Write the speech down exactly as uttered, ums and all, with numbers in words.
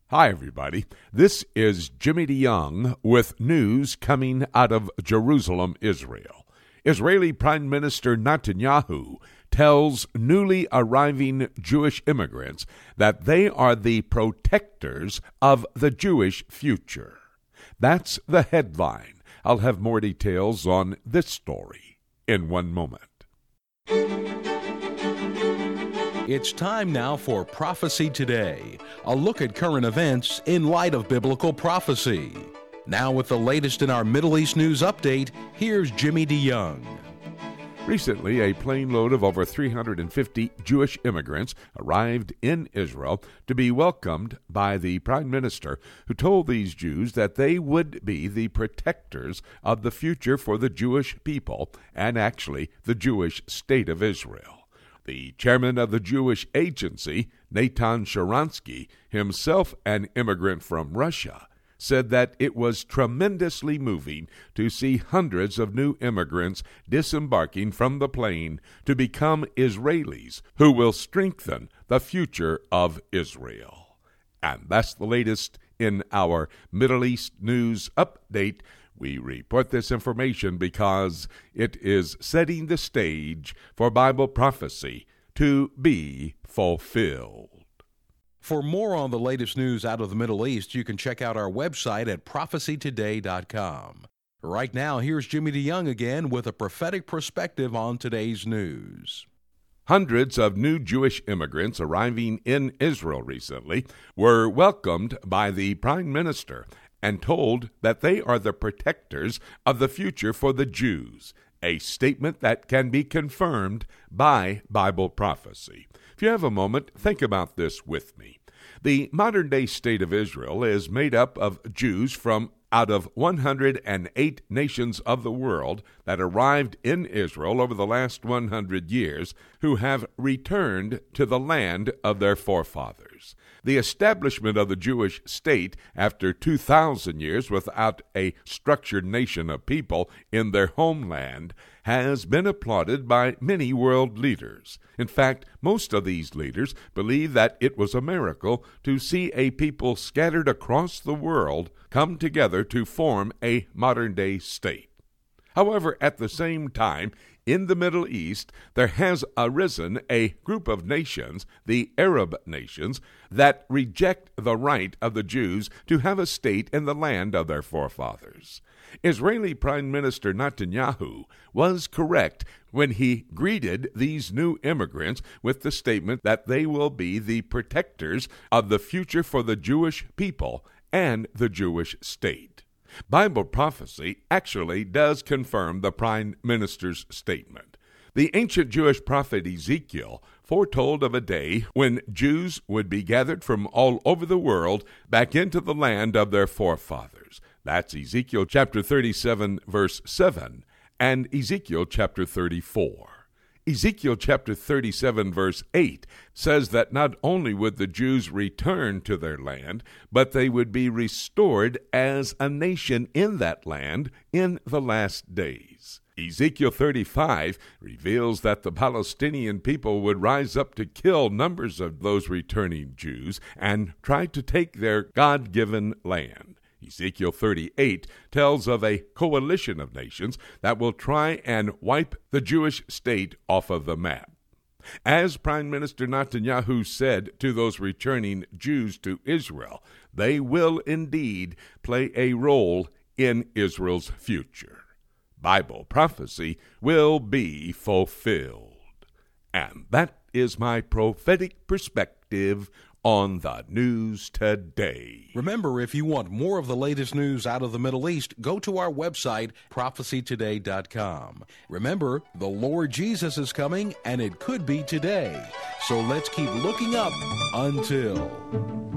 Hi, everybody. This is Jimmy DeYoung with news coming out of Jerusalem, Israel. Israeli Prime Minister Netanyahu tells newly arriving Jewish immigrants that they are the protectors of the Jewish future. That's the headline. I'll have more details on this story in one moment. It's time now for Prophecy Today, a look at current events in light of biblical prophecy. Now with the latest in our Middle East news update, here's Jimmy DeYoung. Recently, a plane load of over three hundred fifty Jewish immigrants arrived in Israel to be welcomed by the Prime Minister, who told these Jews that they would be the protectors of the future for the Jewish people and actually the Jewish state of Israel. The chairman of the Jewish Agency, Natan Sharansky, himself an immigrant from Russia, said that it was tremendously moving to see hundreds of new immigrants disembarking from the plane to become Israelis who will strengthen the future of Israel. And that's the latest in our Middle East news update. We report this information because it is setting the stage for Bible prophecy to be fulfilled. For more on the latest news out of the Middle East, you can check out our website at prophecy today dot com. Right now, here's Jimmy DeYoung again with a prophetic perspective on today's news. Hundreds of new Jewish immigrants arriving in Israel recently were welcomed by the Prime Minister and told that they are the protectors of the future for the Jews, a statement that can be confirmed by Bible prophecy. If you have a moment, think about this with me. The modern-day state of Israel is made up of Jews from out of one hundred eight nations of the world that arrived in Israel over the last one hundred years who have returned to the land of their forefathers. The establishment of the Jewish state after two thousand years without a structured nation of people in their homeland has been applauded by many world leaders. In fact, most of these leaders believe that it was a miracle to see a people scattered across the world come together to form a modern-day state. However, at the same time, in the Middle East, there has arisen a group of nations, the Arab nations, that reject the right of the Jews to have a state in the land of their forefathers. Israeli Prime Minister Netanyahu was correct when he greeted these new immigrants with the statement that they will be the protectors of the future for the Jewish people and the Jewish state. Bible prophecy actually does confirm the Prime Minister's statement. The ancient Jewish prophet Ezekiel foretold of a day when Jews would be gathered from all over the world back into the land of their forefathers. That's Ezekiel chapter thirty-seven, verse seven, and Ezekiel chapter thirty-four. Ezekiel chapter thirty-seven, verse eight says that not only would the Jews return to their land, but they would be restored as a nation in that land in the last days. Ezekiel thirty-five reveals that the Palestinian people would rise up to kill numbers of those returning Jews and try to take their God-given land. Ezekiel thirty-eight tells of a coalition of nations that will try and wipe the Jewish state off of the map. As Prime Minister Netanyahu said to those returning Jews to Israel, they will indeed play a role in Israel's future. Bible prophecy will be fulfilled. And that is my prophetic perspective on the news today. Remember, if you want more of the latest news out of the Middle East, go to our website, prophecy today dot com. Remember, the Lord Jesus is coming, and it could be today. So let's keep looking up until...